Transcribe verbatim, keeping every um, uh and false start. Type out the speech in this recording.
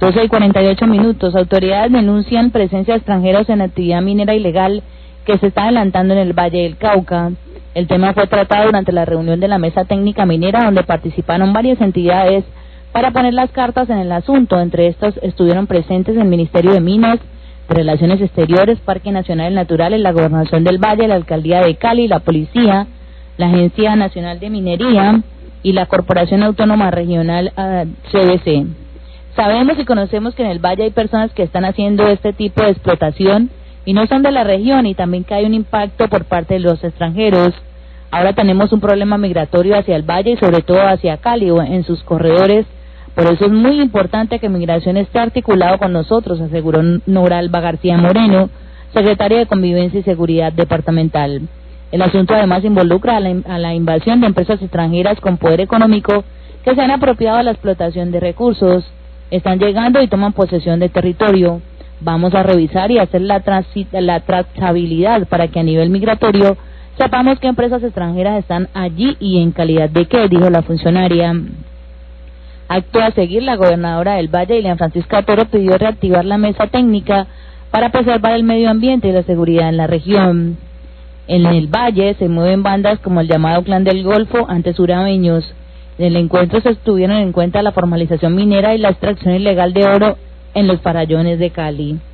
doce y cuarenta y ocho minutos. Autoridades denuncian presencia de extranjeros en actividad minera ilegal que se está adelantando en el Valle del Cauca. El tema fue tratado durante la reunión de la Mesa Técnica Minera, donde participaron varias entidades para poner las cartas en el asunto. Entre estos estuvieron presentes el Ministerio de Minas, de Relaciones Exteriores, Parque Nacional Naturales, la Gobernación del Valle, la Alcaldía de Cali, la Policía, la Agencia Nacional de Minería y la Corporación Autónoma Regional uh, C B C. Sabemos y conocemos que en el Valle hay personas que están haciendo este tipo de explotación y no son de la región, y también que hay un impacto por parte de los extranjeros. Ahora tenemos un problema migratorio hacia el Valle y sobre todo hacia Cali o en sus corredores. Por eso es muy importante que Migración esté articulado con nosotros, aseguró Nora Alba García Moreno, secretaria de Convivencia y Seguridad Departamental. El asunto además involucra a la, a la invasión de empresas extranjeras con poder económico que se han apropiado de la explotación de recursos. Están llegando y toman posesión de territorio. Vamos a revisar y hacer la, la trazabilidad para que a nivel migratorio sepamos qué empresas extranjeras están allí y en calidad de qué, dijo la funcionaria. Acto a seguir, la gobernadora del Valle, Ilian Francisca Toro, pidió reactivar la mesa técnica para preservar el medio ambiente y la seguridad en la región. En el Valle se mueven bandas como el llamado Clan del Golfo, antes urameños. En el encuentro se estuvieron en cuenta la formalización minera y la extracción ilegal de oro en los farallones de Cali.